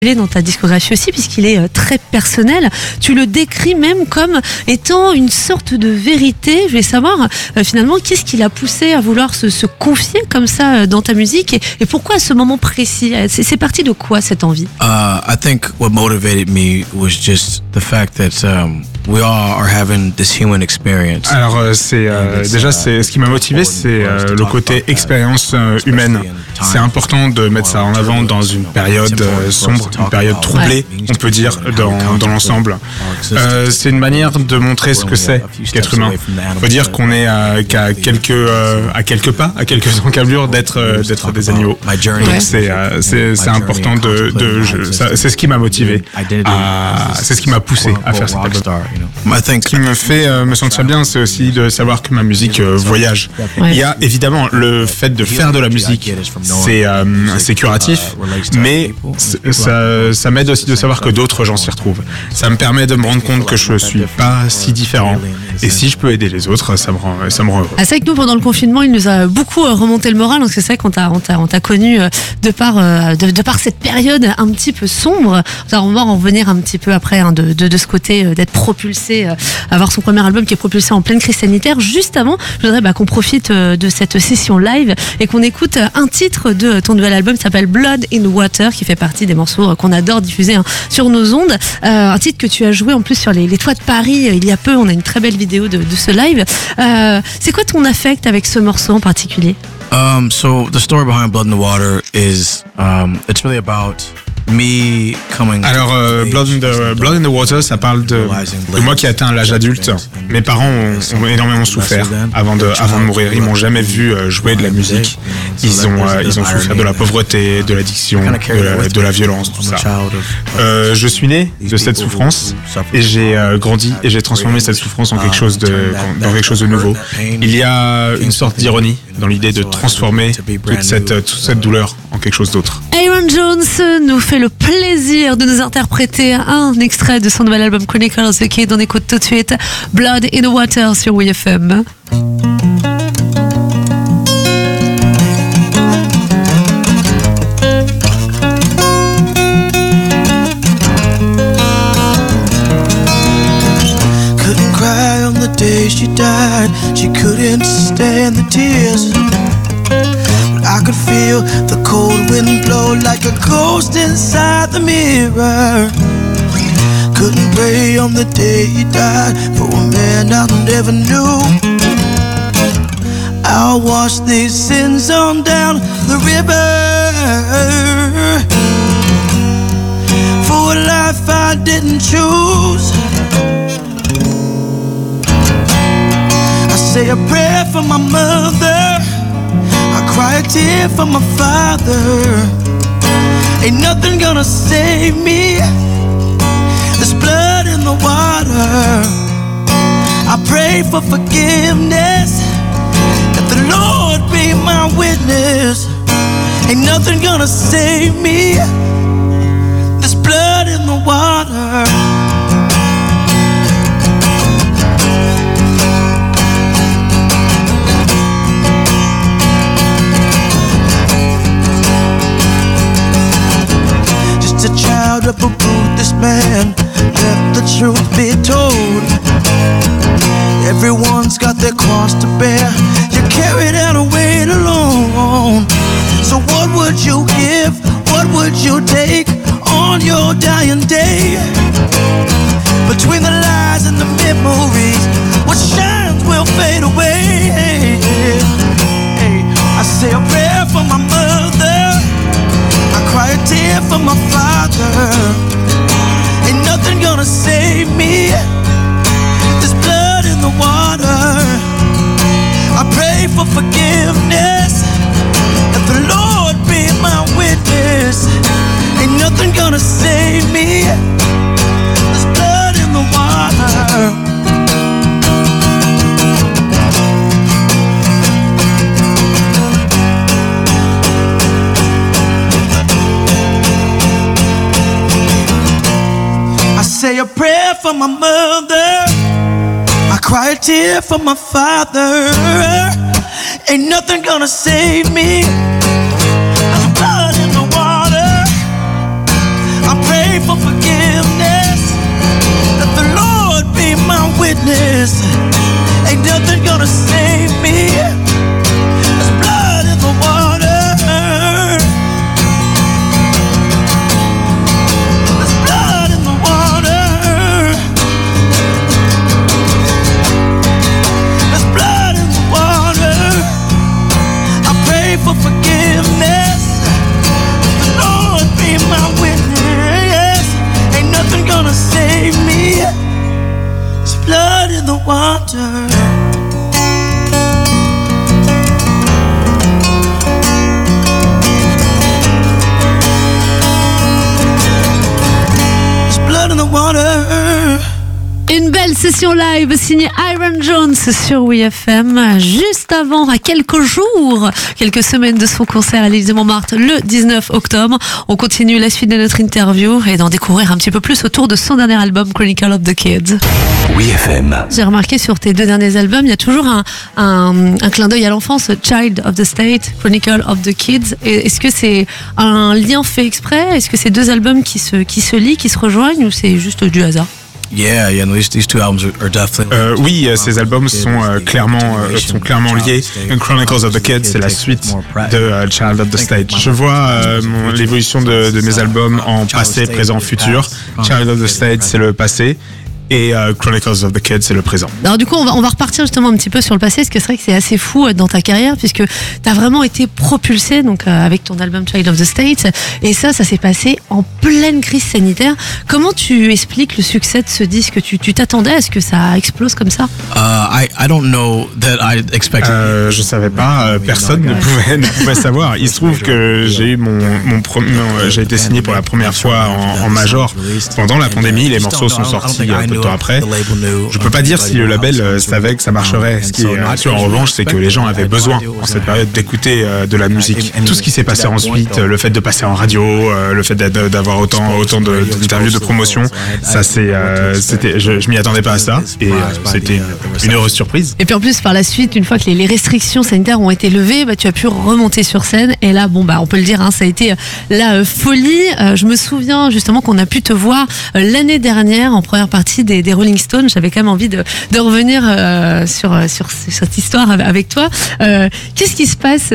dans ta discographie aussi, puisqu'il est très personnel. Tu le décris même comme étant une sorte de vérité. Je voulais savoir finalement qu'est-ce qui l'a poussé à vouloir se confier comme ça dans ta musique et pourquoi à ce moment précis. C'est parti de quoi cette envie? I think what motivated me was just the fact that we all are having this human experience. Alors déjà c'est ce qui m'a motivé, c'est le côté expérience humaine. C'est important de mettre ça en avant dans une période sombre, une période troublée, on peut dire dans l'ensemble. C'est une manière de montrer ce que c'est qu'être humain. On peut dire qu'on est qu'à quelques pas, à quelques encablures d'être des animaux. Donc c'est important c'est ce qui m'a motivé, c'est ce qui m'a poussé à faire cet album. Ce qui me fait me sentir bien, c'est aussi de savoir que ma musique voyage. Il y a évidemment le fait de faire de la musique, c'est curatif, mais ça m'aide aussi de savoir que d'autres gens s'y retrouvent. Ça me permet de me rendre compte que je suis pas si différent. Et si je peux aider les autres, ça me rend heureux. C'est vrai que nous, pendant le confinement, il nous a beaucoup remonté le moral, parce que c'est vrai qu'on t'a connu de par cette période un petit peu sombre. On va en revenir un petit peu après de ce côté d'être propulsé, avoir son premier album qui est propulsé en pleine crise sanitaire. Juste avant, je voudrais qu'on profite de cette session live et qu'on écoute un titre de ton nouvel album qui s'appelle Blood in Water, qui fait partie des morceaux qu'on adore diffuser sur nos ondes. Un titre que tu as joué en plus sur les toits de Paris il y a peu. On a une très belle vidéo de ce live. C'est quoi ton affect avec ce morceau en particulier? So the story behind Blood in the Water is it's really about me coming. Alors, Blood in the Water, ça parle de moi qui ai atteint l'âge adulte. Mes parents ont énormément souffert avant de mourir. Ils m'ont jamais vu jouer de la musique. Ils ont souffert de la pauvreté, de l'addiction, de la violence, tout ça. Je suis né de cette souffrance et j'ai grandi et j'ai transformé cette souffrance en quelque chose de nouveau. Il y a une sorte d'ironie dans l'idée de transformer toute cette douleur en quelque chose d'autre. Aaron Jones nous fait le plaisir de nous interpréter un extrait de son nouvel album Chronicles, qui est on écoute tout de suite Blood in the Water sur WFM. Couldn't cry on the day she died. She couldn't stand the tears. I could feel the cold wind blow like a ghost inside the mirror. Couldn't pray on the day he died for a man I never knew. I'll wash these sins on down the river for a life I didn't choose. I say a prayer for my mother, I cry a tear for my father. Ain't nothing gonna save me. There's blood in the water. I pray for forgiveness, that the Lord be my witness. Ain't nothing gonna save me. There's blood in the water. A child of a ruthless man, let the truth be told. Everyone's got their cross to bear. You carry that weight alone. So what would you give? What would you take on your dying day? Between the lies and the memories, what shines will fade away. I say a prayer for my mother, I cry a tear for my father. Ain't nothing gonna save me. There's blood in the water. I pray for forgiveness, that the Lord be my witness. Ain't nothing gonna save me. There's blood in the water. Say a prayer for my mother, I cry a tear for my father. Ain't nothing gonna save me. There's blood in the water. I witness. Ain't nothing gonna save me. There's blood in the water. There's blood in the water. There's blood in the water. I pray for forgiveness. The Lord be my witness. Ain't nothing gonna save me. There's blood in the water. There's blood in the water. Une belle session live signée Iron Jones sur WeFM, juste avant, à quelques jours, quelques semaines de son concert à l'Élysée-Montmartre le 19 octobre. On continue la suite de notre interview et d'en découvrir un petit peu plus autour de son dernier album Chronicle of the Kids. WeFM. J'ai remarqué sur tes deux derniers albums, il y a toujours un clin d'œil à l'enfance, Child of the State, Chronicle of the Kids. Et est-ce que c'est un lien fait exprès? Est-ce que c'est deux albums qui se lient, qui se rejoignent, ou c'est juste du hasard? Yeah, no, these two albums are definitely. Oui, ces albums sont clairement liés. Chronicles of the Kids, c'est la suite de Child of the State. Je vois l'évolution de mes albums en passé, présent, futur. Child of the State, c'est le passé. Et Chronicles of the Kids, c'est le présent. Alors du coup, on va repartir justement un petit peu sur le passé, parce que c'est vrai que c'est assez fou dans ta carrière, puisque tu as vraiment été propulsé donc, avec ton album Child of the State, et ça s'est passé en pleine crise sanitaire. Comment tu expliques le succès de ce disque? Tu t'attendais à ce que ça explose comme ça? I don't know that I expected. Je savais pas, personne ne pouvait savoir. Il se trouve que j'ai eu j'ai été signé pour la première fois en major pendant la pandémie. Les morceaux sont sortis peu de temps après. Je peux pas dire si le label savait que ça marcherait. Ce qui est sûr en revanche, c'est que les gens avaient besoin en cette période d'écouter de la musique. Tout ce qui s'est passé ensuite, le fait de passer en radio, le fait d'avoir autant d'interviews de promotion, ça c'était, je m'y attendais pas à ça, et c'était une heureuse surprise. Et puis en plus par la suite, une fois que les restrictions sanitaires ont été levées, tu as pu remonter sur scène, et là on peut le dire, ça a été la folie. Je me souviens justement qu'on a pu te voir l'année dernière en première partie des Rolling Stones. J'avais quand même envie de revenir sur cette histoire avec toi. Qu'est-ce qui se passe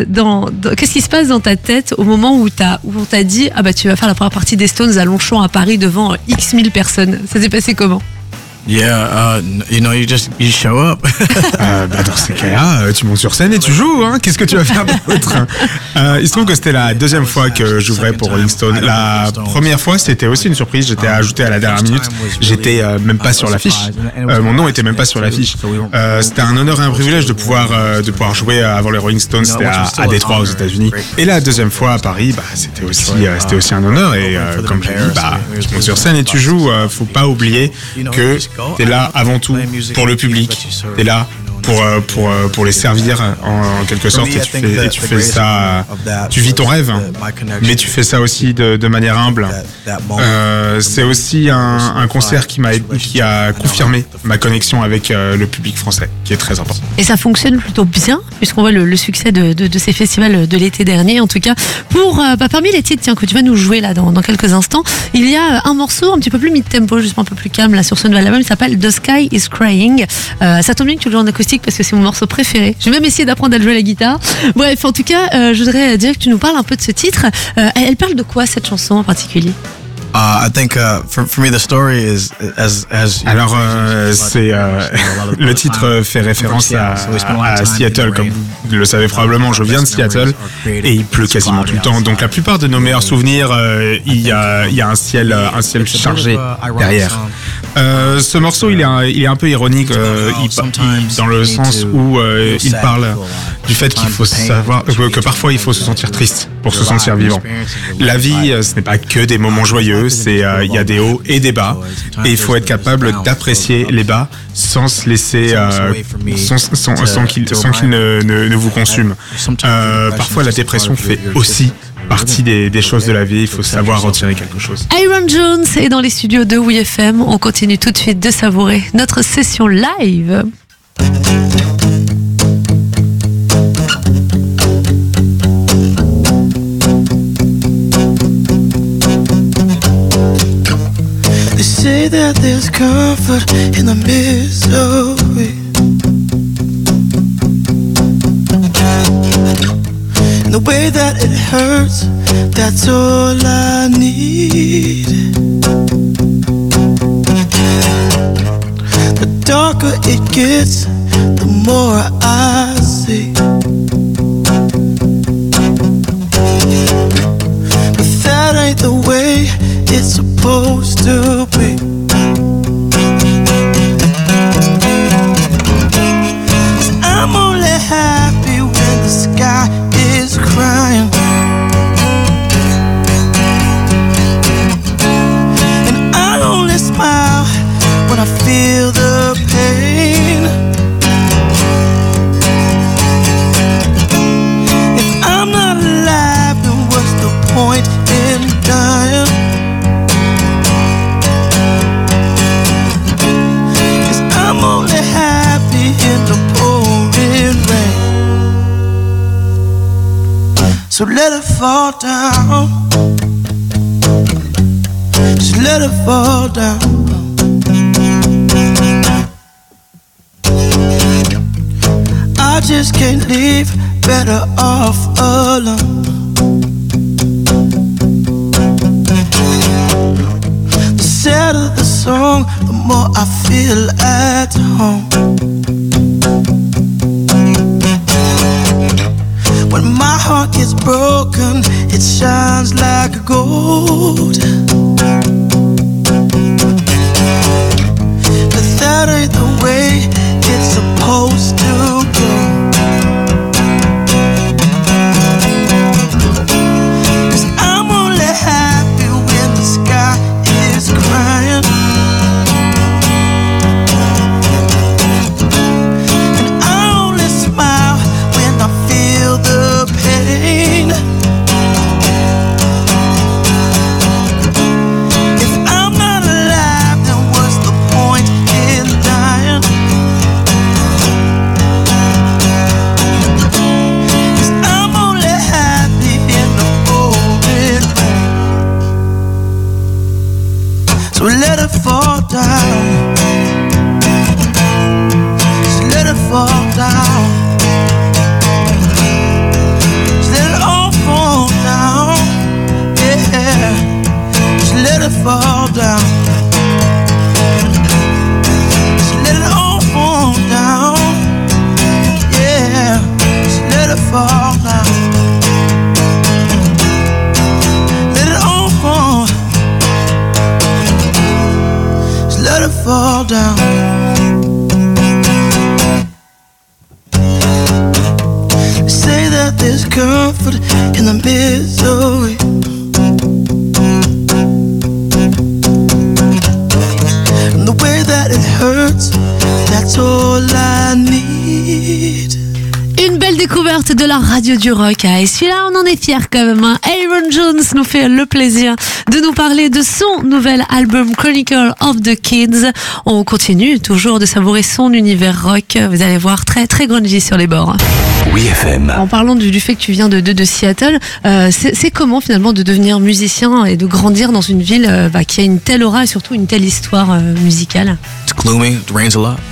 dans ta tête au moment où on t'a dit tu vas faire la première partie des Stones à Longchamp à Paris devant X 1000 personnes? Ça s'est passé comment? Yeah, you show up. Dans ces cas-là, tu montes sur scène et tu joues, hein. Qu'est-ce que tu vas faire d'autre? Il se trouve que c'était la deuxième fois que j'ouvrais pour Rolling Stone. La première fois, c'était aussi une surprise. J'étais ajouté à la dernière minute. J'étais même pas sur l'affiche. Mon nom était même pas sur l'affiche. C'était un honneur et un privilège de pouvoir jouer avant les Rolling Stones. C'était à Détroit, aux États-Unis. Et la deuxième fois à Paris, c'était aussi un honneur. Et comme j'ai dit, tu montes sur scène et tu joues. Faut pas oublier que t'es là avant tout pour le public, t'es là pour les servir en quelque sorte, et tu fais ça, tu vis ton rêve, mais tu fais ça aussi de manière humble. C'est aussi un concert qui a confirmé ma connexion avec le public français, qui est très important. Et ça fonctionne plutôt bien, puisqu'on voit le succès de ces festivals de l'été dernier, en tout cas. Parmi les titres que tu vas nous jouer là dans quelques instants, il y a un morceau un petit peu plus mid-tempo, justement un peu plus calme là sur ce nouvel album, il s'appelle The Sky is Crying. Ça tombe bien que tu le joues en acoustique parce que c'est mon morceau préféré. J'ai même essayé d'apprendre à le jouer à la guitare. Bref, en tout cas, je voudrais dire que tu nous parles un peu de ce titre. Elle parle de quoi, cette chanson en particulier? I think for me the story is as alors c'est le titre fait référence à Seattle, comme vous le savez probablement. Je viens de Seattle et il pleut quasiment tout le temps, donc la plupart de nos meilleurs souvenirs il y a un ciel chargé derrière. Ce morceau il est un peu ironique dans le sens où il parle du fait qu'il faut savoir que parfois il faut se sentir triste pour se sentir vivant. La vie, ce n'est pas que des moments joyeux, il y a des hauts et des bas, et il faut être capable d'apprécier les bas sans se laisser sans qu'il ne vous consume. Parfois la dépression fait aussi partie des choses de la vie, il faut savoir retirer quelque chose. Iron Jones est dans les studios de WeFM. On continue tout de suite de savourer notre session live. say that there's comfort in the misery. And the way that it hurts, that's all I need. The darker it gets, the more I see. But that ain't the way it's supposed to be. 'Cause I'm only happy when the sky is crying, and I only smile when I feel the pain. If I'm not alive, then what's the point in dying? 'Cause I'm only happy in the pouring rain. So let it fall down, just let it fall down. I just can't leave, better off alone. The sadder the song, the more I feel at home. When my heart gets broken, it shines like gold. But that ain't the way it's supposed to go. 'Cause I'm only happy when the sky is crying, and I only smile when I feel the pain. If I'm not alive, then what's the point in dying? 'Cause I'm only happy in the pouring rain. So let it fall down, just let it fall down, just let it all fall down, yeah, just let it fall down, just let it all fall down, yeah, just let it fall down, let it all fall, just let it fall down. They say that there's comfort in the misery. And the way that it hurts, that's all I need. Une belle découverte de la radio du rock. Et celui-là, on en est fiers quand même. Aaron Jones nous fait le plaisir de nous parler de son nouvel album Chronicle of the Kids. On continue toujours de savourer son univers rock. Vous allez voir, très très grungy sur les bords. Oui FM. En parlant du fait que tu viens de Seattle, c'est comment finalement de devenir musicien et de grandir dans une ville qui a une telle aura et surtout une telle histoire musicale? It's gloomy, it rains a lot.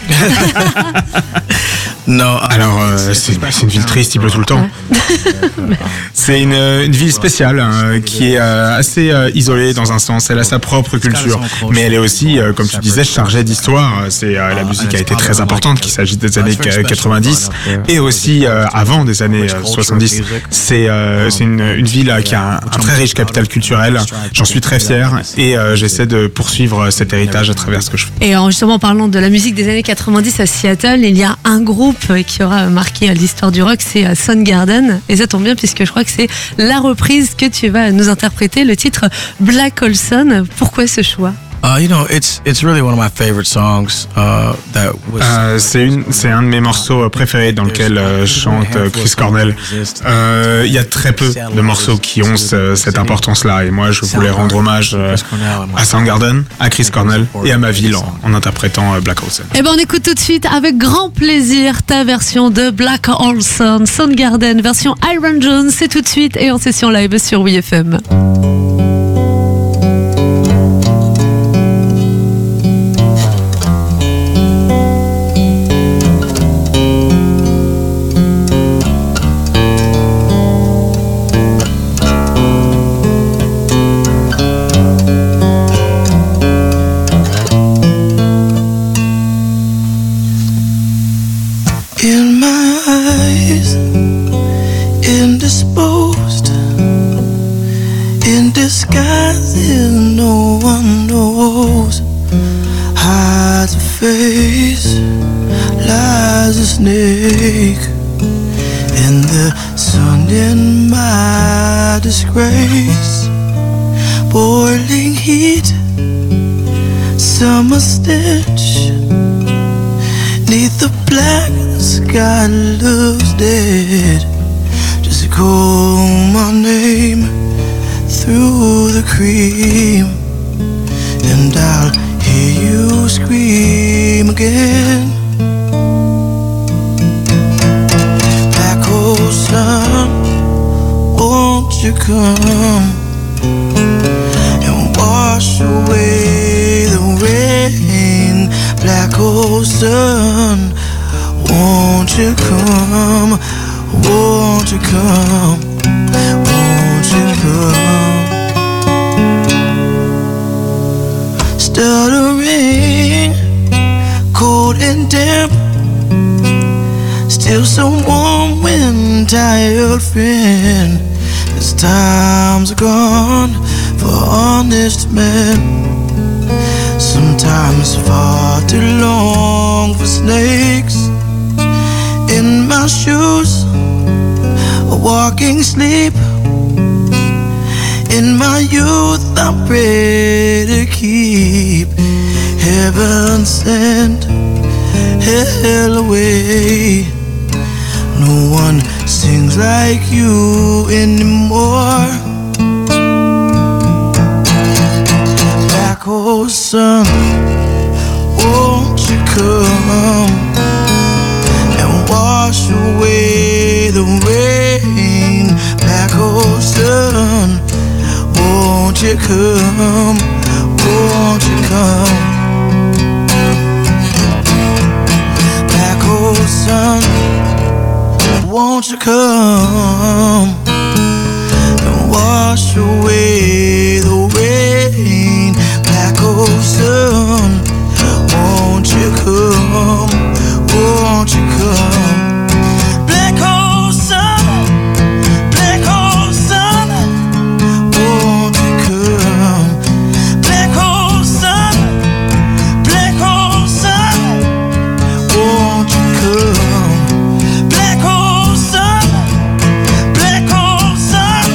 No, alors c'est une ville triste, il pleut tout le temps. C'est une ville spéciale qui est assez isolée dans un sens. Elle a sa propre culture, mais elle est aussi, comme tu disais, chargée d'histoire. C'est la musique a été très importante, qu'il s'agisse des années 90 et aussi avant des années 70. C'est une ville qui a un très riche capital culturel. J'en suis très fier et j'essaie de poursuivre cet héritage à travers ce que je fais. Et justement, en parlant de la musique des années 90 à Seattle, il y a un groupe qui aura marqué l'histoire du rock, c'est Soundgarden. Et ça tombe bien puisque je crois que c'est la reprise que tu vas nous interpréter, le titre Black Hole Sun. Pourquoi ce choix? It's really one of my favorite songs. C'est un de mes morceaux préférés dans lequel chante Chris Cornell. Il y a très peu de morceaux qui ont cette importance-là, et moi je voulais rendre hommage à Soundgarden, à Chris Cornell et à ma ville en interprétant Black Hole Sun. Eh ben on écoute tout de suite avec grand plaisir ta version de Black Hole Sun, Soundgarden version Aaron Jones. C'est tout de suite et en session live sur Oui FM. a stench. Neath the black sky looks dead. Just call my name through the cream, and I'll hear you scream again. Black hole sun, won't you come and wash away the rain? Black hole sun, won't you come? Won't you come? Won't you come? Stuttering, cold and damp, still so warm when tired friend. As times are gone for honest men, sometimes far too long for snakes. In my shoes, a walking sleep. In my youth I pray to keep heaven sent hell away. No one sings like you anymore. Black hole sun, won't you come and wash away the rain? Black hole sun, won't you come? Won't you come? Black hole sun, won't you come and wash away the rain? Black hole sun, won't you come? Won't you come? Black hole sun, black hole sun, won't you come? Black hole sun, black hole sun, won't you come? Black hole sun, black hole sun.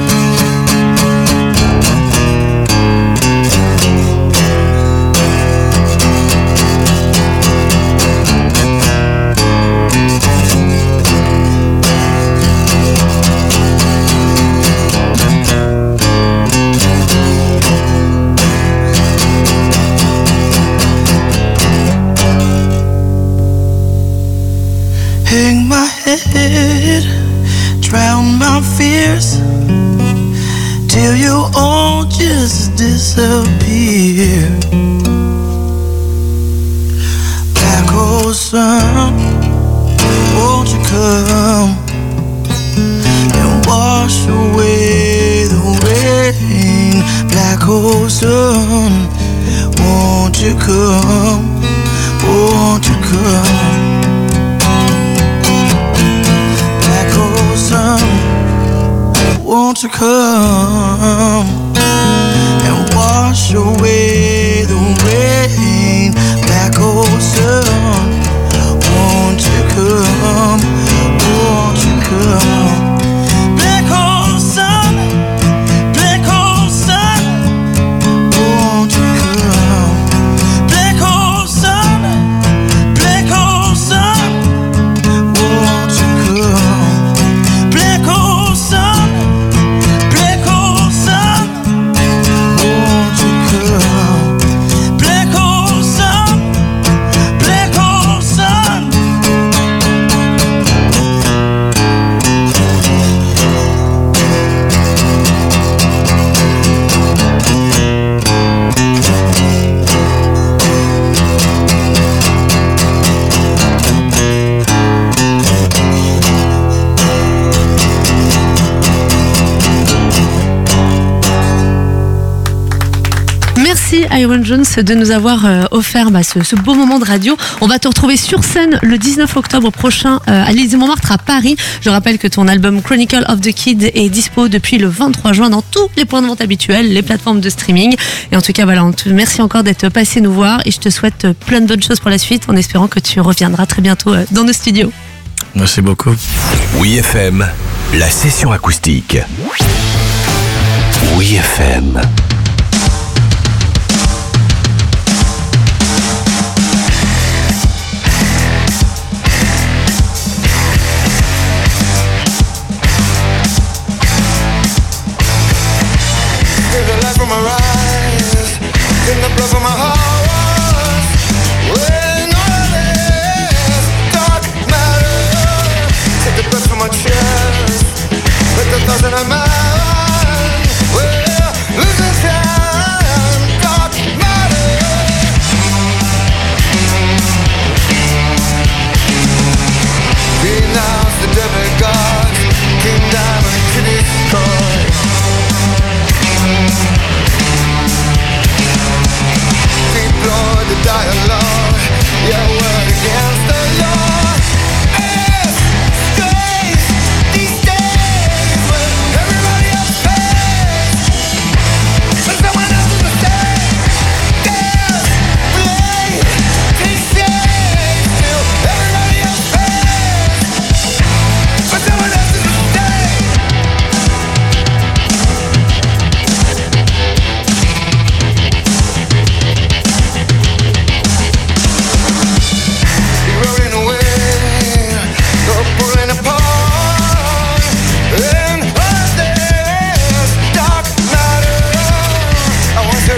Hang my head, drown my fears, till you all just disappear. Black hole sun, won't you come and wash away the rain? Black hole sun, won't you come? Won't you come? Won't you come and wash away the rain? Black hole sun, won't you come? Won't you come? Black hole sun, black hole sun, won't you come? Black hole sun, black hole sun, won't you come? Black hole sun, black hole sun, won't you come? Black hole sun, black hole sun. Merci Iron Jones de nous avoir offert ce beau moment de radio. On va te retrouver sur scène le 19 octobre prochain à l'Élysée-Montmartre à Paris. Je rappelle que ton album Chronicle of the Kid est dispo depuis le 23 juin dans tous les points de vente habituels, les plateformes de streaming. Et en tout cas, voilà, merci encore d'être passé nous voir et je te souhaite plein de bonnes choses pour la suite en espérant que tu reviendras très bientôt dans nos studios. Merci beaucoup. Oui FM, la session acoustique. Oui FM.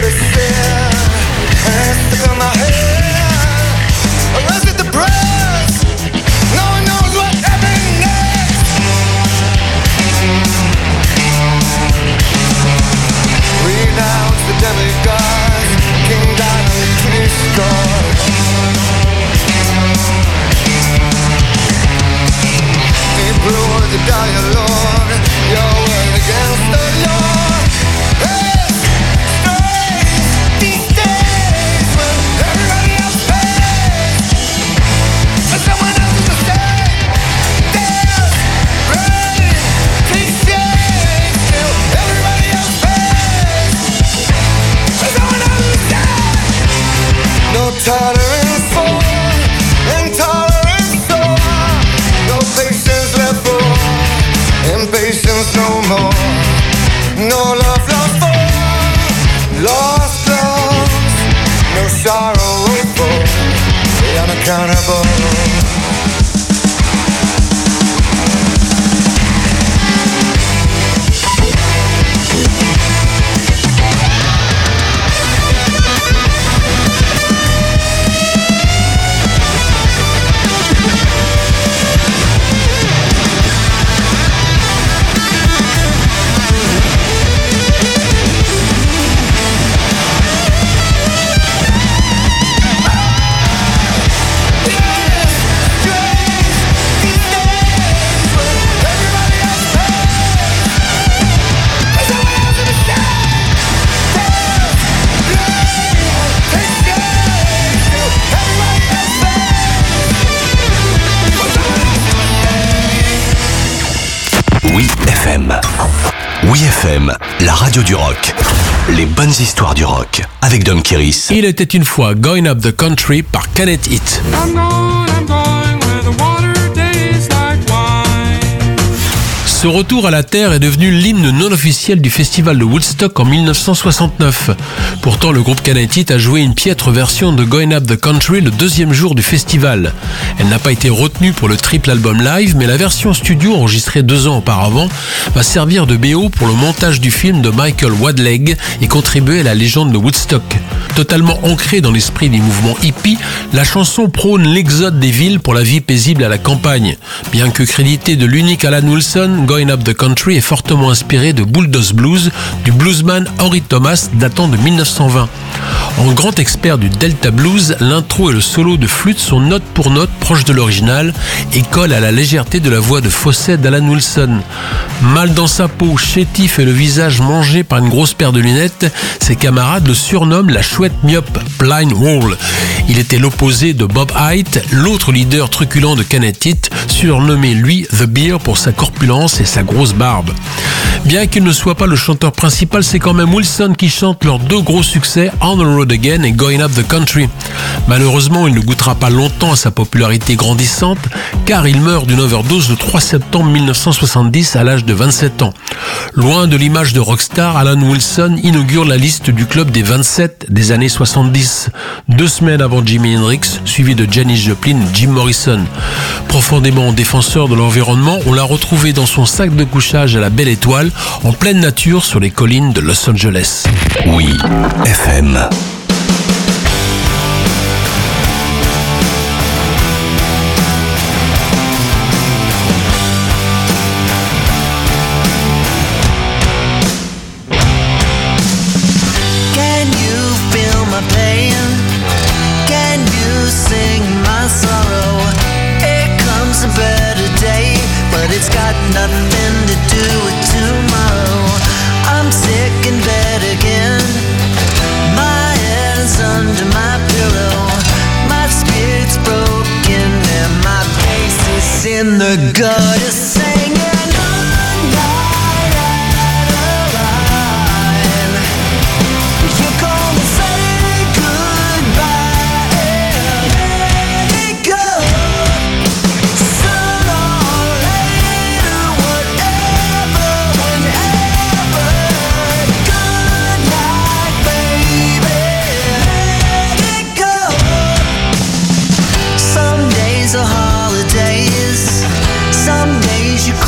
Oui FM, la radio du rock. Les bonnes histoires du rock avec Dom Kiris. Il était une fois Going Up the Country par Canet Heat. I'm going where the water tastes like wine. Ce retour à la Terre est devenu l'hymne non officiel du festival de Woodstock en 1969. Pourtant, le groupe Canet Heat a joué une piètre version de Going Up the Country le deuxième jour du festival. Elle n'a pas été retenue pour le triple album live, mais la version studio enregistrée 2 ans auparavant va servir de BO pour le montage du film de Michael Wadleg et contribuer à la légende de Woodstock. Totalement ancrée dans l'esprit des mouvements hippies, la chanson prône l'exode des villes pour la vie paisible à la campagne. Bien que crédité de l'unique Alan Wilson, Going Up the Country est fortement inspiré de Bulldoze Blues du bluesman Henry Thomas datant de 1920. En grand expert du Delta Blues, l'intro et le solo de flûte sont note pour note proches de l'original et collent à la légèreté de la voix de fausset d'Alan Wilson. Mal dans sa peau, chétif et le visage mangé par une grosse paire de lunettes, ses camarades le surnomment la chouette myope, Blind Wall. Il était l'opposé de Bob Hite, l'autre leader truculent de Canet Heat, surnommé lui The Bear pour sa corpulence et sa grosse barbe. Bien qu'il ne soit pas le chanteur principal, c'est quand même Wilson qui chante leurs 2 gros succès, On the Road Again et Going Up the Country. Malheureusement, il ne goûtera pas longtemps à sa popularité grandissante, car il meurt d'une overdose le 3 septembre 1970 à l'âge de 27 ans. Loin de l'image de rockstar, Alan Wilson inaugure la liste du club des 27 des années 70, 2 semaines avant Jimi Hendrix, suivi de Janis Joplin et Jim Morrison. Profondément défenseur de l'environnement, on l'a retrouvé dans son sac de couchage à la Belle Étoile, en pleine nature sur les collines de Los Angeles. Oui FM. Can you feel my pain? Can you sing my sorrow? Here comes a better day, but it's got nothing to do with tomorrow. I'm sick in bed again. My head is under my pillow. My spirit's broken and my face is in the gutter singing. Holidays, some days you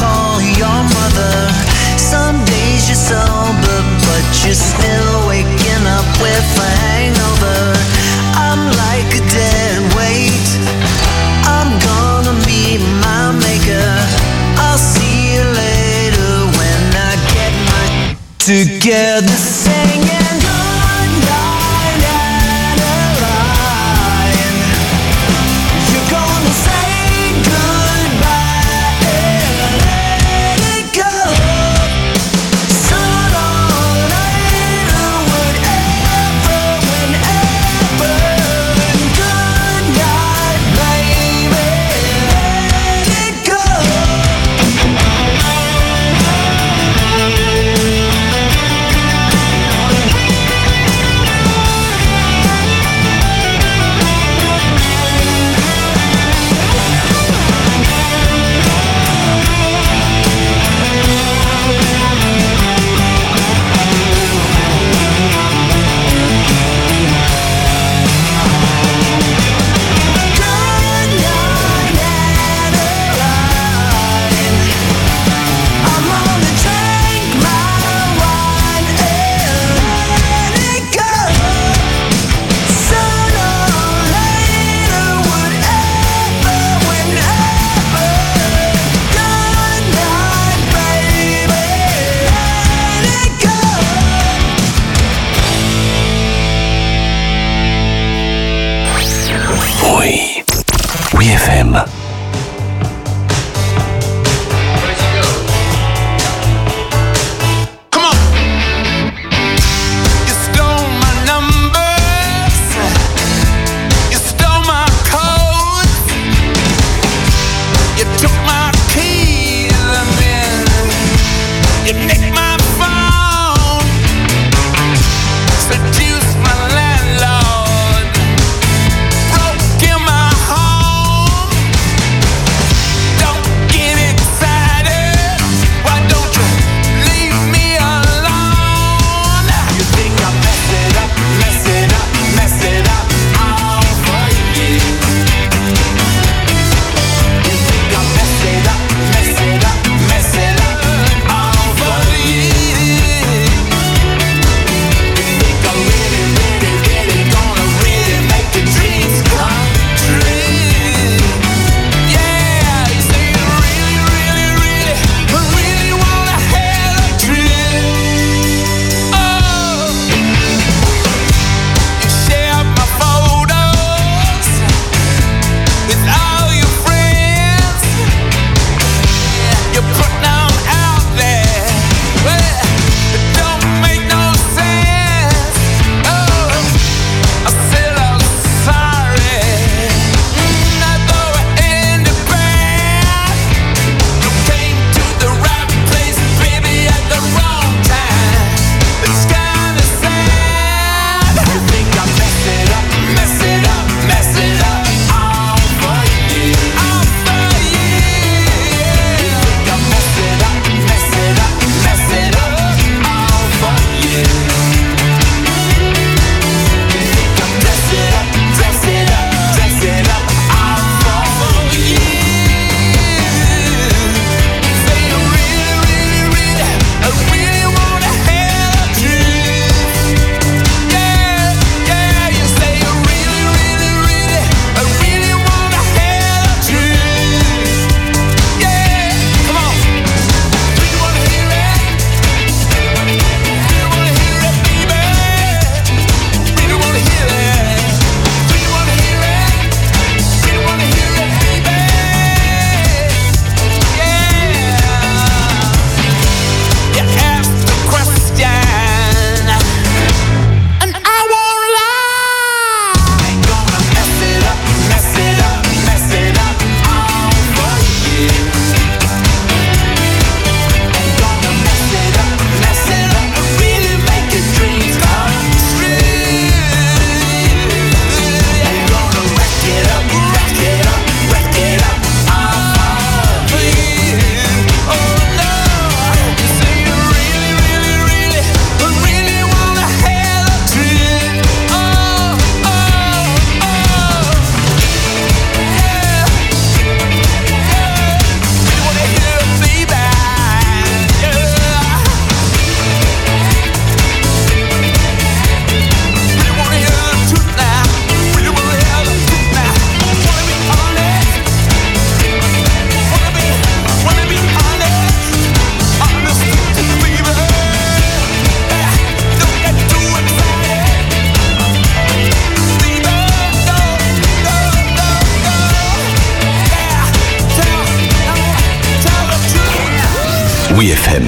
WeFM.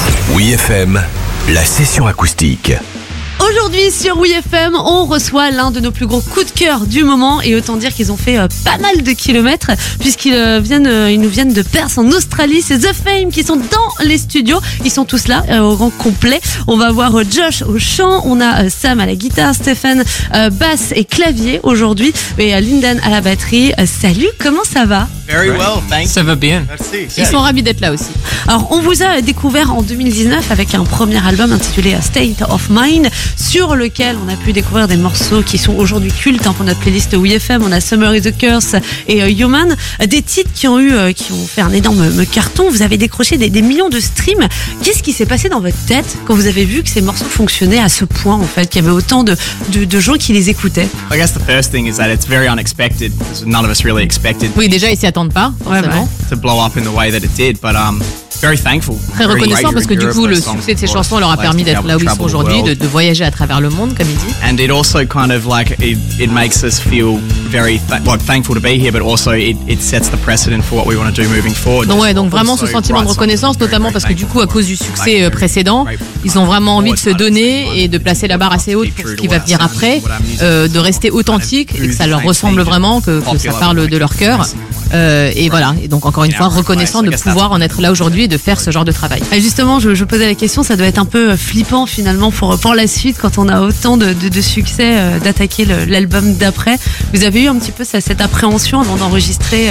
WeFM, la session acoustique. Aujourd'hui sur WeFM, on reçoit l'un de nos plus gros coups de cœur du moment et autant dire qu'ils ont fait pas mal de kilomètres puisqu'ils ils nous viennent de Perth en Australie. C'est The Fame qui sont dans les studios. Ils sont tous là au rang complet. On va voir Josh au chant, on a Sam à la guitare, Stephen basse et clavier aujourd'hui et Lyndon à la batterie. Salut, comment ça va? Very well, thanks. Ça va bien. Merci. Ils sont ravis d'être là aussi. Alors, on vous a découvert en 2019 avec un premier album intitulé State of Mind, sur lequel on a pu découvrir des morceaux qui sont aujourd'hui cultes pour notre playlist WeFM. On a Summer is a Curse et Human, des titres qui ont fait un énorme carton. Vous avez décroché des millions de streams. Qu'est-ce qui s'est passé dans votre tête quand vous avez vu que ces morceaux fonctionnaient à ce point, en fait, qu'il y avait autant de gens qui les écoutaient? I guess the first thing is that it's very unexpected because none of us really expected Oui, déjà, ils s'y attendent pas, forcément. to blow up in the way that it did, but very thankful. Très Very reconnaissant grateful parce que du Europe coup, for le a song succès de ces for chansons us leur a to permis be d'être able là to où ils sont travel the aujourd'hui, world. de voyager à travers le monde, comme il dit. And it also kind of like it makes us feel very thankful to be here, but also it sets the precedent for what we want to do moving forward. Donc vraiment ce sentiment de reconnaissance, notamment parce que du coup à cause du succès précédent, ils ont vraiment envie de se donner et de placer la barre assez haute pour ce qui va venir après, de rester authentique et que ça leur ressemble vraiment, que ça parle de leur cœur. Et voilà, et donc encore une fois reconnaissant de pouvoir en être là aujourd'hui et de faire ce genre de travail. Et justement, je posais la question, ça doit être un peu flippant finalement pour la suite quand on a autant de succès d'attaquer l'album d'après. Vous avez eu un petit peu cette appréhension avant d'enregistrer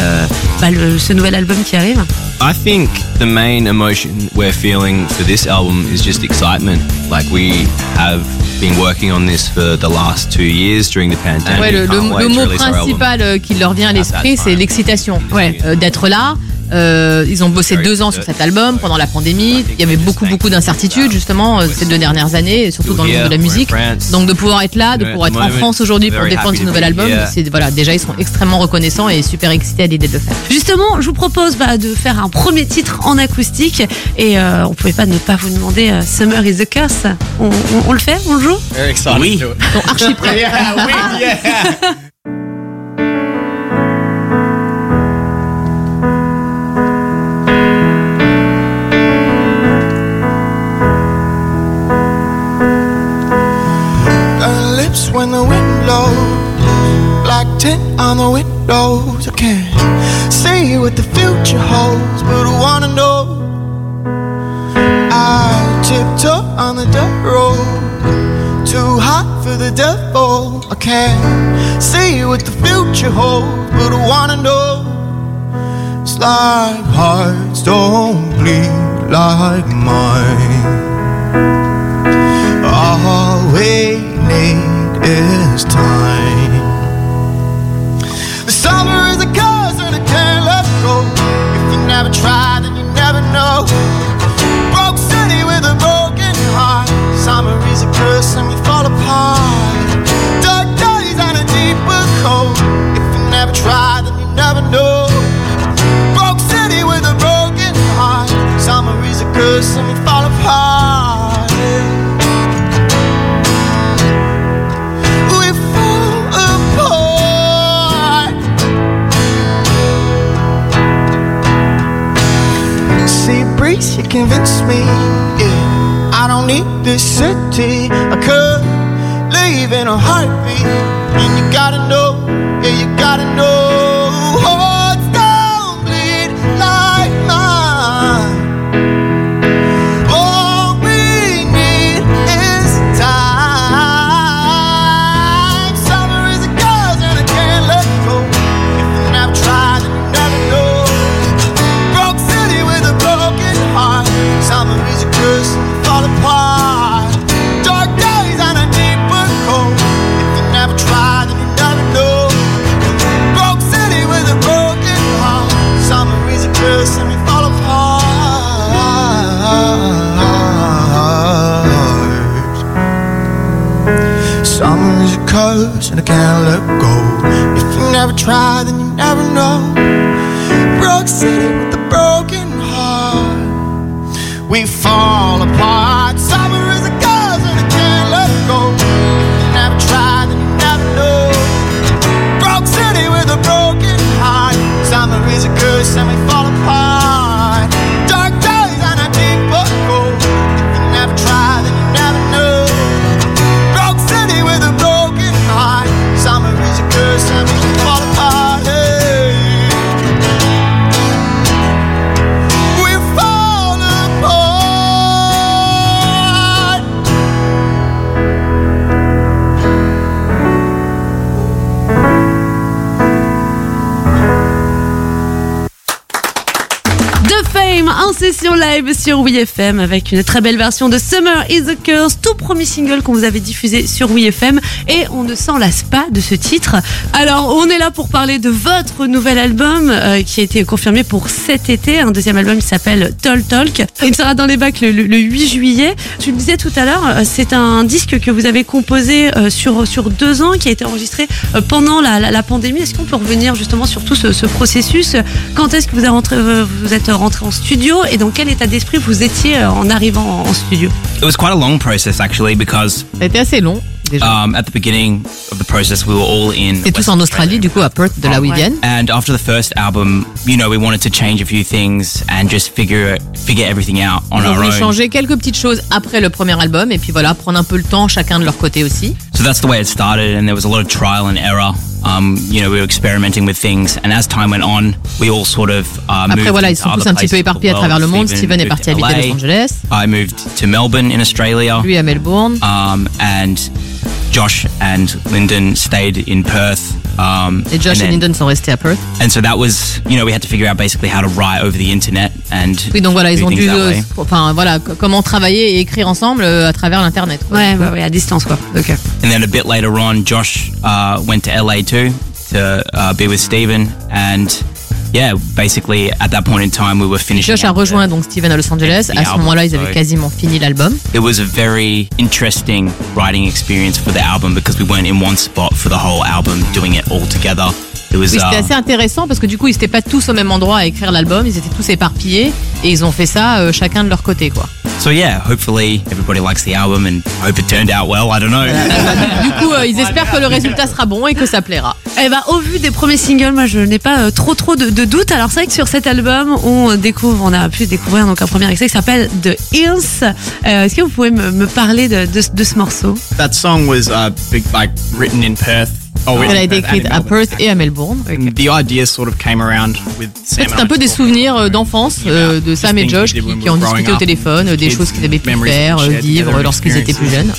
ce nouvel album qui arrive? I think the main emotion we're feeling for this album is just excitement. Like we have been working on this for the last 2 years during the pandemic. Ouais, le mot principal qui leur vient à l'esprit, c'est l'excitation. D'être là. Ils ont bossé 2 ans sur cet album pendant la pandémie. Il y avait beaucoup d'incertitudes justement ces 2 dernières années, surtout dans le monde de la musique. Donc de pouvoir être là, de pouvoir être en France aujourd'hui pour défendre ce nouvel album, déjà ils sont extrêmement reconnaissants et super excités à l'idée de le faire. Justement, je vous propose de faire un premier titre en acoustique et on pouvait pas ne pas vous demander Summer is a Curse. On le fait, on le joue? Very excited. Oui. to do it. Ils sont archi prêts. Yeah. When the wind blows, black tint on the windows, I can't see what the future holds, but I wanna know. I tiptoe on the dirt road, too hot for the devil. I can't see what the future holds, but I wanna know. It's like hearts don't bleed like mine. All we need is time. The summer is a curse and I can't let go. If you never try, then you never know. Broke city with a broken heart. Summer is a curse and we fall apart. Dark days and a deeper cold. If you never try, then you never know. Broke city with a broken heart. Summer is a curse and we fall apart. You convince me, yeah, I don't need this city. I could leave in a heartbeat. And you gotta know, yeah, you gotta know. Hearts don't bleed like mine. All we need is time. Summer is a curse and I can't let go. If you never try, then you never know. Broke city with a broken heart. Summer is a curse and we fall apart. Dark days and a deeper cold. If you never try, then you never know. Broke city with a broken heart. Summer is a curse and we fall apart. Summer is a curse and I can't let go. If you never try, then you never know. Broke city with a broken heart. We fall apart. Summer is a curse and I can't let go. If you never try, then you never know. Broke city with a broken heart. Summer is a curse and we fall apart. Dark days and a deep session live sur WeFM avec une très belle version de Summer is a Curse, tout premier single qu'on vous avait diffusé sur WeFM, et on ne s'en lasse pas de ce titre. Alors on est là pour parler de votre nouvel album qui a été confirmé pour cet été, un deuxième album qui s'appelle Tall Talk. Il sera dans les bacs le 8 juillet. Tu le disais tout à l'heure, c'est un disque que vous avez composé sur 2 ans, qui a été enregistré pendant la pandémie. Est-ce qu'on peut revenir justement sur tout ce processus? Quand est-ce que vous êtes rentré en studio et dans quel état d'esprit vous étiez en arrivant en studio? It was quite a long process actually because Ça a été assez long. at the beginning of the process we were all in. C'est tous en Australie, du coup à Perth, de là où ils viennent. And after the first album, we wanted to change a few things and just figure everything out on Ils ont our voulu own. changer quelques petites choses après le premier album, et puis voilà, prendre un peu le temps chacun de leur côté aussi. So that's the way it started, and there was a lot of trial and error. We were experimenting with things, and as time went on, we all sort of moved. Après voilà, ils sont tous un petit peu éparpillés à travers le monde. Steven est parti habiter à Los Angeles. I moved to Melbourne in Australia. Lui à Melbourne. And Josh and Lyndon stayed in Perth. Et Josh et Lyndon sont restés à Perth. And so that was, we had to figure out basically how to write over the internet and. Oui, donc voilà, ils do ont things dû, that way. comment travailler et écrire ensemble à travers l'internet. Ouais, à distance quoi. Okay. And then a bit later on, Josh went to LA too to be with Steven, and yeah, basically at that point in time we were finishing. Josh a rejoint donc Steven à Los Angeles. À ce moment-là, ils avaient quasiment fini l'album. It was a very interesting writing experience for the album because we weren't in one spot for the whole album, doing it all together. It was, oui, c'était assez intéressant parce que du coup, ils n'étaient pas tous au même endroit à écrire l'album. Ils étaient tous éparpillés et ils ont fait ça chacun de leur côté, quoi. So yeah, hopefully everybody likes the album and hope it turned out well. I don't know. Du coup, ils espèrent que le résultat sera bon et que ça plaira. Eh ben, au vu des premiers singles, moi je n'ai pas trop de doutes. Alors c'est vrai que sur cet album, on a pu découvrir donc un premier extrait qui s'appelle The Hills. Est-ce que vous pouvez me parler de ce morceau? That song was written in Perth. Elle a été écrite à Perth et à Melbourne. The idea sort of came around with Sam. C'est un peu des souvenirs d'enfance de Sam et Josh qui ont discuté au téléphone, des choses qu'ils avaient pu faire, vivre lorsqu'ils étaient plus jeunes.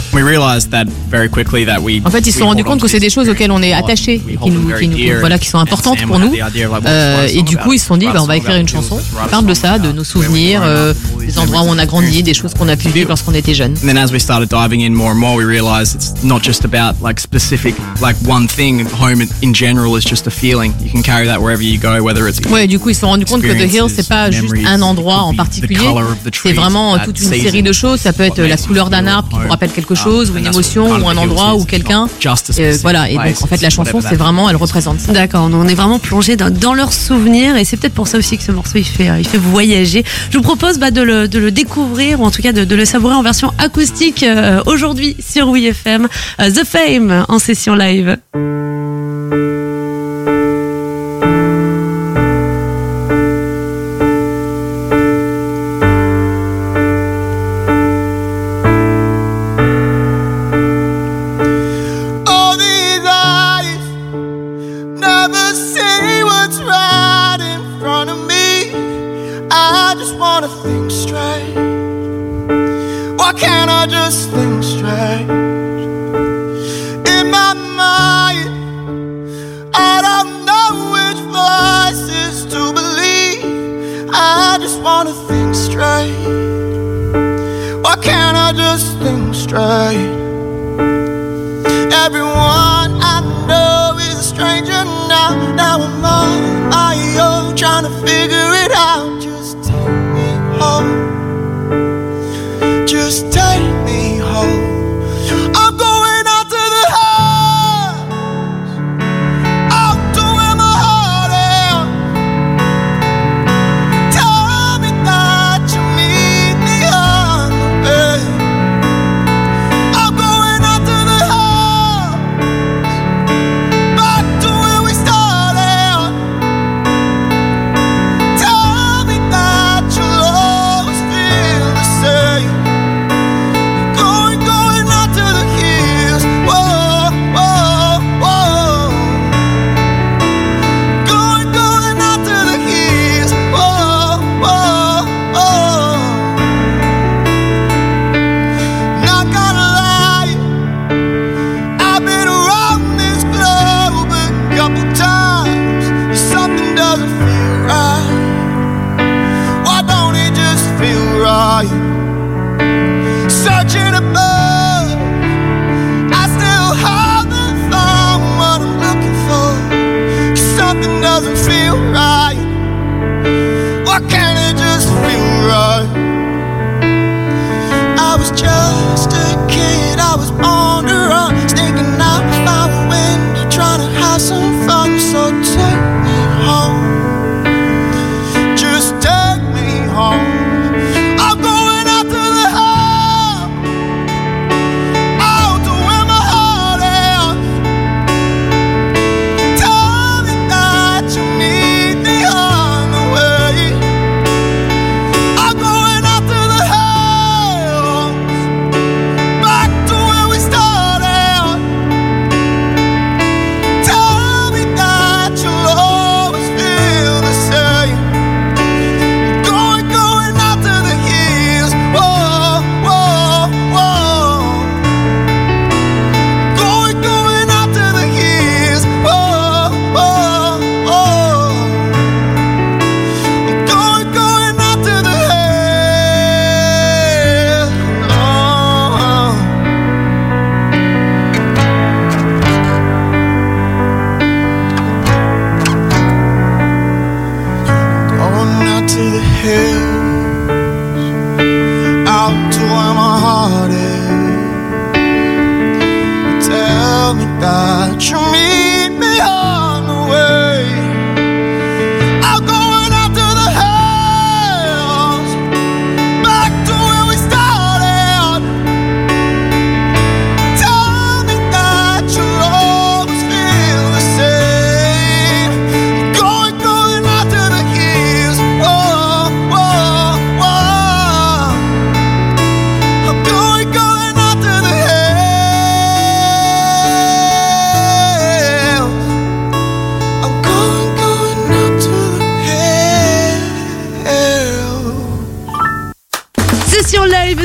En fait, ils se sont rendus compte que c'est des choses auxquelles on est attaché et qui sont importantes pour nous. Et du coup, ils se sont dit, on va écrire une chanson qui parle de ça, de nos souvenirs, des endroits où on a grandi, des choses qu'on a pu vivre lorsqu'on était jeunes. And then as we started diving in more and more, we realized it's not just about specific one thing. Home in general is just a feeling. You can carry that wherever you go, whether it's. Ouais, du coup, ils se sont rendus compte que The Hills, c'est pas juste un endroit en particulier. C'est vraiment toute une série de choses. Ça peut être la couleur d'un arbre qui vous rappelle quelque chose, ou une émotion, ou un endroit, ou quelqu'un. Voilà. Et donc, en fait, la chanson, c'est vraiment, elle représente ça. D'accord. On est vraiment plongé dans leurs souvenirs, et c'est peut-être pour ça aussi que ce morceau, il fait voyager. Je vous propose de le découvrir, ou en tout cas de le savourer en version acoustique aujourd'hui sur WeFM. The Fame en session live.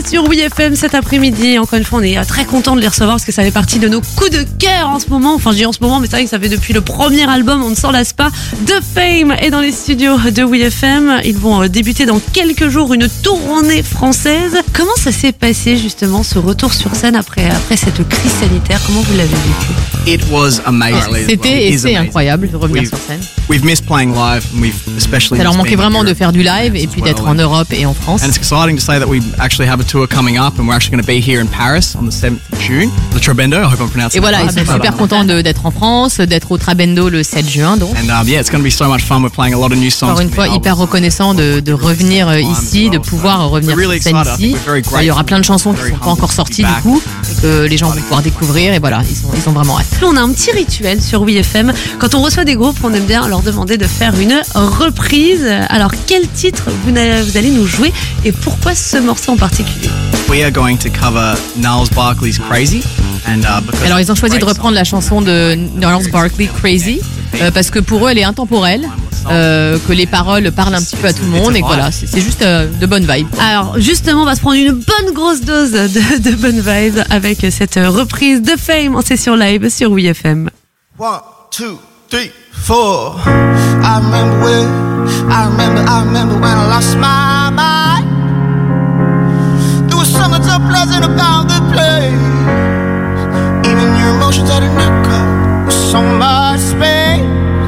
sur WeFM cet après-midi. Encore une fois, on est très content de les recevoir parce que ça fait partie de nos coups de cœur en ce moment. Enfin, je dis en ce moment, mais c'est vrai que ça fait depuis le premier album, on ne s'en lasse pas. The Fame est dans les studios de WeFM. Ils vont débuter dans quelques jours une tournée française. Comment ça s'est passé justement ce retour sur scène après cette crise sanitaire? Comment vous l'avez vécu? It was amazing. C'était et c'est incroyable de revenir sur scène. We've missed playing live, and we've especially. Ça leur manquait vraiment de faire du live et puis d'être en Europe et en France. And it's exciting to say that we actually have a tour coming up, and we're actually going to be here in Paris on the 7th of June. The Trabendo, I hope I'm pronouncing. Et voilà, ils sont super contents d'être en France, d'être au Trabendo le 7 juin donc. And yeah, it's going to be so much fun. We're playing a lot of new songs. Encore une fois, hyper reconnaissant de revenir ici, de pouvoir revenir sur scène ici. Il y aura plein de chansons qui sont pas encore sorties du coup, et que les gens vont pouvoir découvrir et voilà, ils sont vraiment hâte. On a un petit rituel sur WeFM. Quand on reçoit des groupes, on aime bien leur demander de faire une reprise. Alors, quel titre vous allez nous jouer et pourquoi ce morceau en particulier? We are going to cover Gnarls Barkley's Crazy. Alors, ils ont choisi de reprendre la chanson de Gnarls Barkley, Crazy, parce que pour eux, elle est intemporelle. Que les paroles parlent un petit peu à tout le monde et que voilà, c'est juste de bonnes vibes. Alors justement, on va se prendre une bonne grosse dose de bonnes vibes avec cette reprise de Fame en session live sur WeFM. 1, 2, 3, 4. I remember when I lost my mind. There was something so pleasant about the place. Even your emotions had an echo with so much space.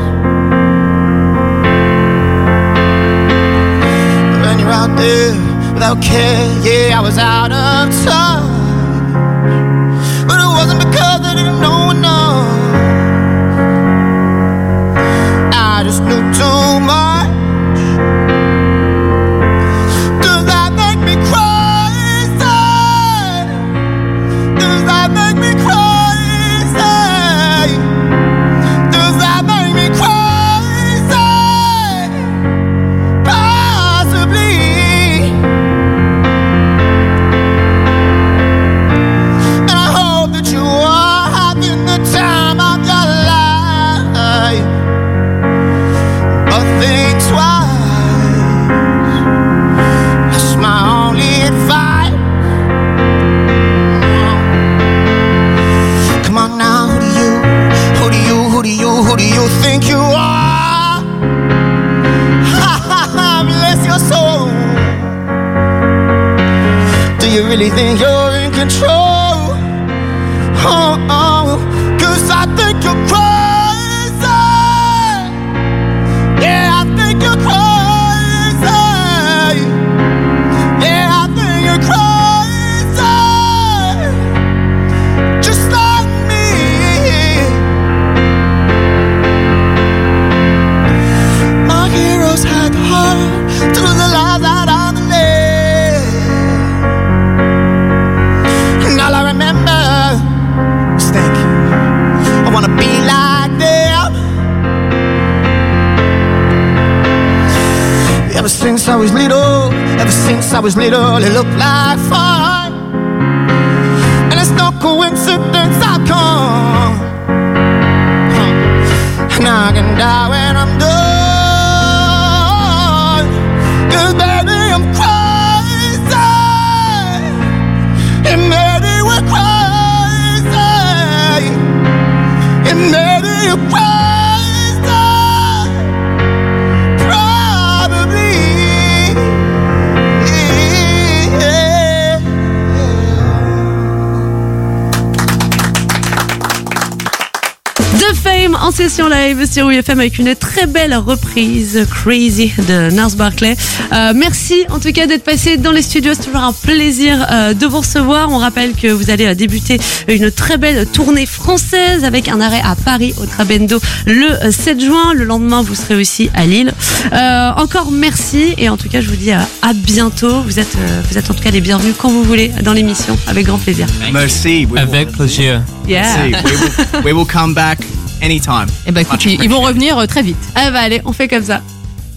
Out there without care, yeah, I was out of touch. But it wasn't because I didn't know enough. I just knew too much. Does that make me crazy? Does that make me crazy? Does that make me crazy? Who do you think you are? Bless your soul. Do you really think you're in control? Oh, 'cause I think you're crazy. Yeah, I think you're crazy. Yeah, I think you're crazy. Just like me. Heroes had the heart to lose the lives out on the lane. And all I remember is thinking, I wanna be like them. Ever since I was little, it looked like fun. And it's no coincidence I've come. And I can die when I'm done. Baby, I'm crazy. And maybe we're crazy. And maybe you're crazy. Probably. Yeah. The Fame en session live sur WeFM avec une très belle reprise Crazy de Gnarls Barkley. Merci en tout cas d'être passé dans les studios, c'est toujours un plaisir de vous recevoir. On rappelle que vous allez débuter une très belle tournée française avec un arrêt à Paris au Trabendo le 7 juin. Le lendemain vous serez aussi à Lille. Encore merci et en tout cas je vous dis à bientôt. Vous êtes en tout cas les bienvenus quand vous voulez dans l'émission, avec grand plaisir. Merci. Avec plaisir. Yeah. We will come back anytime. Et bah écoute, ils vont revenir très vite. Ah bah allez, on fait comme ça.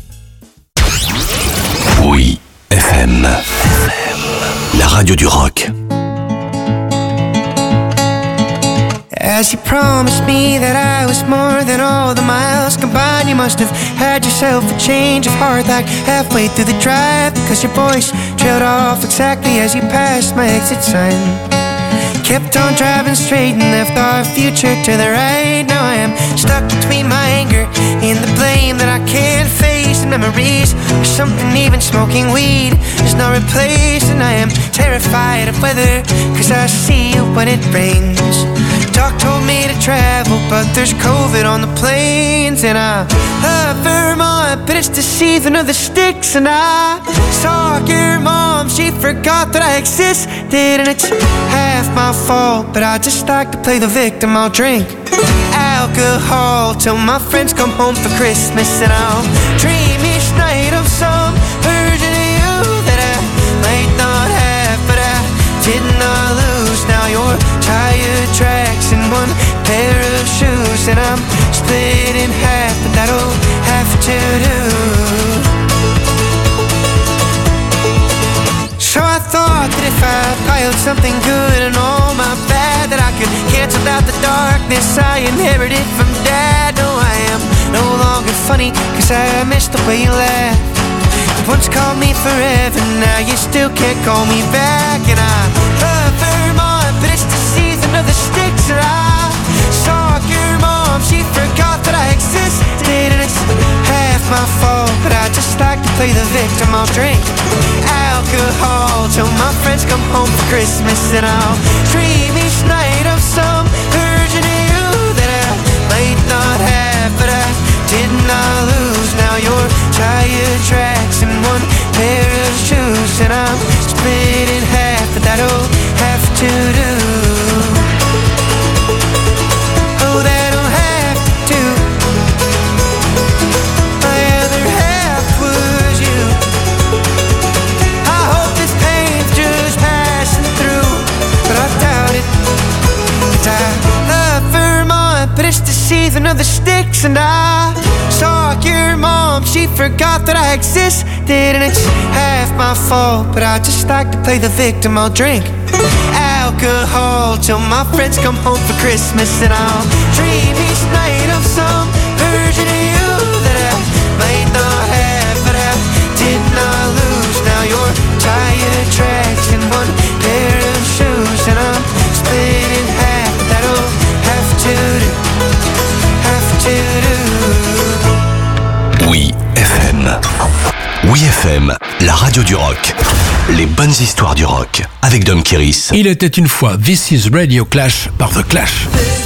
Oui, FM. La radio du rock. As you promised me that I was more than all the miles combined, you must have had yourself a change of heart like halfway through the drive, because your voice trailed off exactly as you passed my exit sign. Kept on driving straight and left our future to the right. Now I am stuck between my anger and the blame that I can't face, and memories or something even smoking weed is not replaced. And I am terrified of weather, cause I see it when it rains. Doc told me to travel, but there's COVID on the planes. And I love Vermont, but it's the season of the sticks. And I saw your mom, she forgot that I existed. And it's half my fault, but I just like to play the victim. I'll drink alcohol till my friends come home for Christmas. And I'll dream each night of some version of you that I might not have, but I did not lose. Now you're tire tracks and one pair of shoes, and I'm split in half, but that'll have to do. So I thought that if I piled something good and all my bad, that I could cancel out the darkness I inherited from Dad. No, I am no longer funny, cause I missed the way you laughed. You once called me forever, now you still can't call me back. And I love Vermont, but it's the season of the sticks. And I saw your mom, she forgot that I existed. And it's half my fault, but I just like to play the victim. I'll drink alcohol till my friends come home for Christmas. And I'll dream each night of some version of you that I might not have, but I did not lose. Now you're tire tracks and one pair of shoes, and I'm split in half, but that'll have to do. Oh, that'll have to do. My other half was you. I hope this pain's just passing through, but I doubt it. 'Cause I love Vermont, but it's the season of the sticks. And I saw your mom, she forgot that I existed. And it's half my fault, but I just like to play the victim. I'll drink alcohol till my friends come home for Christmas. And I'll dream each night of some version of you that I might not have, but I did not lose. Now you're tire tracks and one pair of shoes, and I'm split in half, but that'll have to do. Have to do. Oui FM. Oui FM, la radio du rock. Les bonnes histoires du rock avec Dom Kiris. Il était une fois This is Radio Clash par The Clash.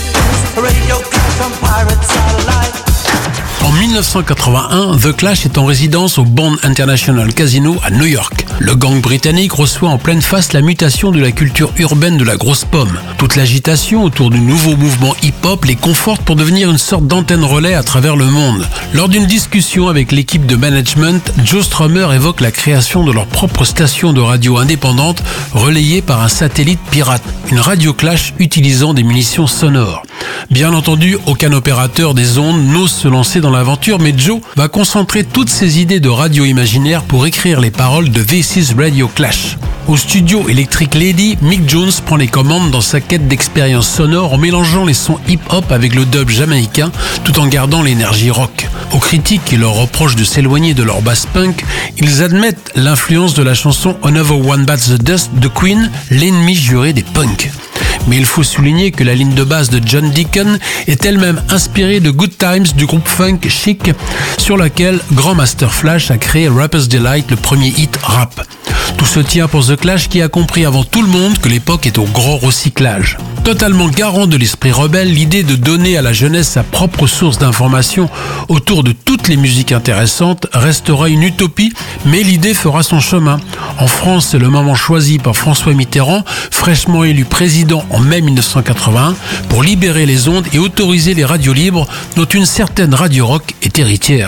En 1981, The Clash est en résidence au Bond International Casino à New York. Le gang britannique reçoit en pleine face la mutation de la culture urbaine de la grosse pomme. Toute l'agitation autour du nouveau mouvement hip-hop les conforte pour devenir une sorte d'antenne relais à travers le monde. Lors d'une discussion avec l'équipe de management, Joe Strummer évoque la création de leur propre station de radio indépendante relayée par un satellite pirate, une radio Clash utilisant des munitions sonores. Bien entendu, aucun opérateur des ondes n'ose se lancer dans l'aventure, mais Joe va concentrer toutes ses idées de radio imaginaire pour écrire les paroles de This is Radio Clash. Au studio Electric Lady, Mick Jones prend les commandes dans sa quête d'expérience sonore en mélangeant les sons hip-hop avec le dub jamaïcain tout en gardant l'énergie rock. Aux critiques qui leur reprochent de s'éloigner de leur bass punk, ils admettent l'influence de la chanson Another One Bites the Dust de Queen, l'ennemi juré des punks. Mais il faut souligner que la ligne de basse de John Deacon est elle-même inspirée de Good Times du groupe funk Chic, sur laquelle Grandmaster Flash a créé Rapper's Delight, le premier hit rap. Tout se tient pour The Clash qui a compris avant tout le monde que l'époque est au grand recyclage. Totalement garant de l'esprit rebelle, l'idée de donner à la jeunesse sa propre source d'information autour de toutes les musiques intéressantes restera une utopie, mais l'idée fera son chemin. En France, c'est le moment choisi par François Mitterrand, fraîchement élu président en mai 1981, pour libérer les ondes et autoriser les radios libres dont une certaine radio rock est héritière.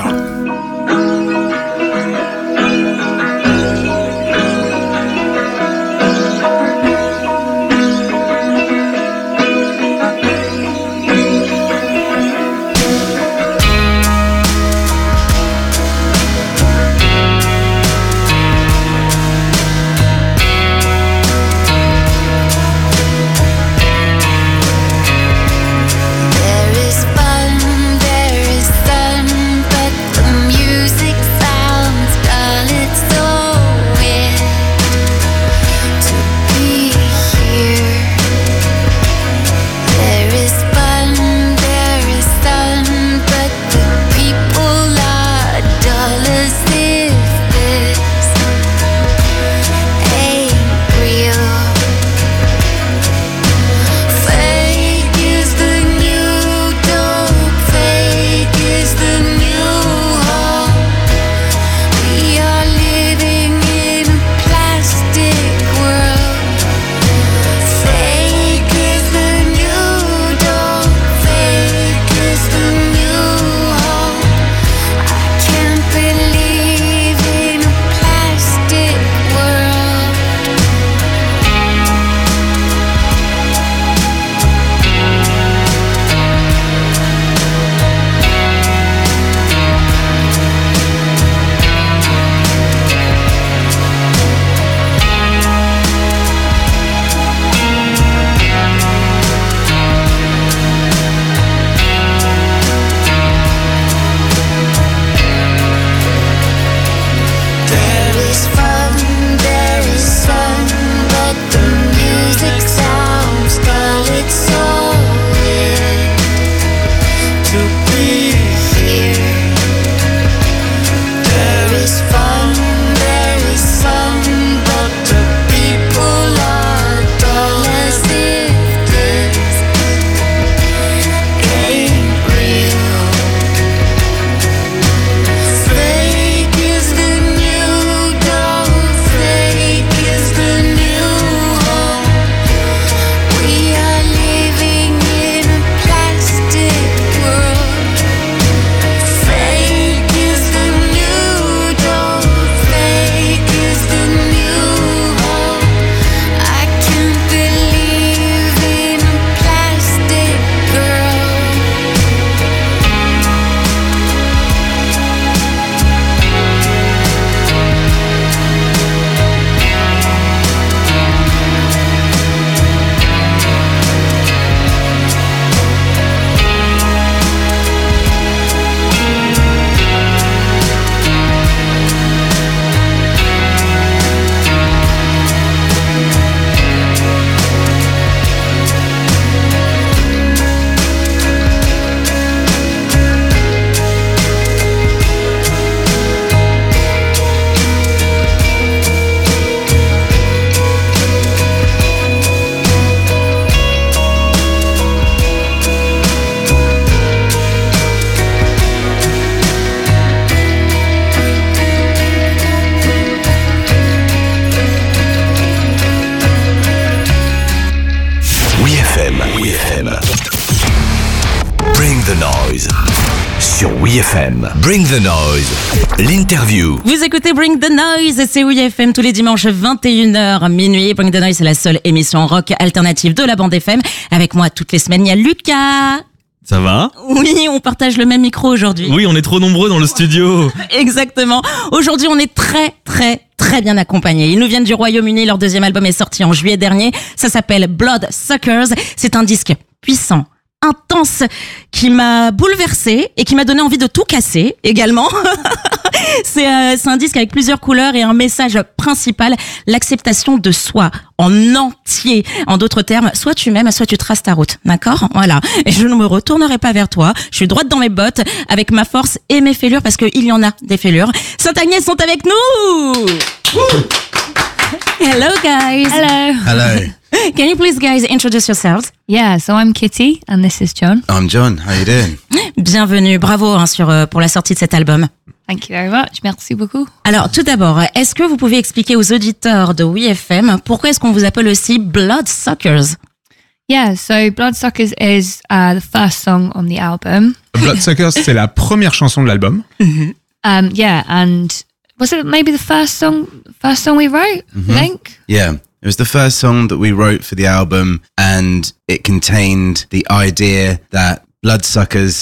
the Noise sur WeFM. Bring the Noise, l'interview. Vous écoutez Bring the Noise, c'est WeFM tous les dimanches 21h minuit. Bring the Noise, c'est la seule émission rock alternative de la bande FM. Avec moi toutes les semaines, il y a Lucas. Ça va ? Oui, on partage le même micro aujourd'hui. Oui, on est trop nombreux dans le studio. Exactement. Aujourd'hui, on est très bien accompagnés. Ils nous viennent du Royaume-Uni. Leur deuxième album est sorti en juillet dernier. Ça s'appelle Bloodsuckers. C'est un disque puissant, intense, qui m'a bouleversée et qui m'a donné envie de tout casser également. C'est un disque avec plusieurs couleurs et un message principal, l'acceptation de soi en entier. En d'autres termes, soit tu m'aimes, soit tu traces ta route. D'accord ? Voilà. Et je ne me retournerai pas vers toi. Je suis droite dans mes bottes avec ma force et mes fêlures parce qu'il y en a des fêlures. Sainte-Agnès sont avec nous! Hello guys! Hello. Can you please guys introduce yourselves? Yeah, so I'm Kitty and this is John. I'm John. How you doing? Bienvenue, bravo pour la sortie de cet album. Thank you very much. Merci beaucoup. Alors, tout d'abord, est-ce que vous pouvez expliquer aux auditeurs de WeFM pourquoi est-ce qu'on vous appelle aussi Bloodsuckers? Yeah, so Bloodsuckers is the first song on the album. Bloodsuckers, c'est la première chanson de l'album. Yeah, and was it maybe the first song we wrote, I think? Yeah. It was the first song that we wrote for the album, and it contained the idea that bloodsuckers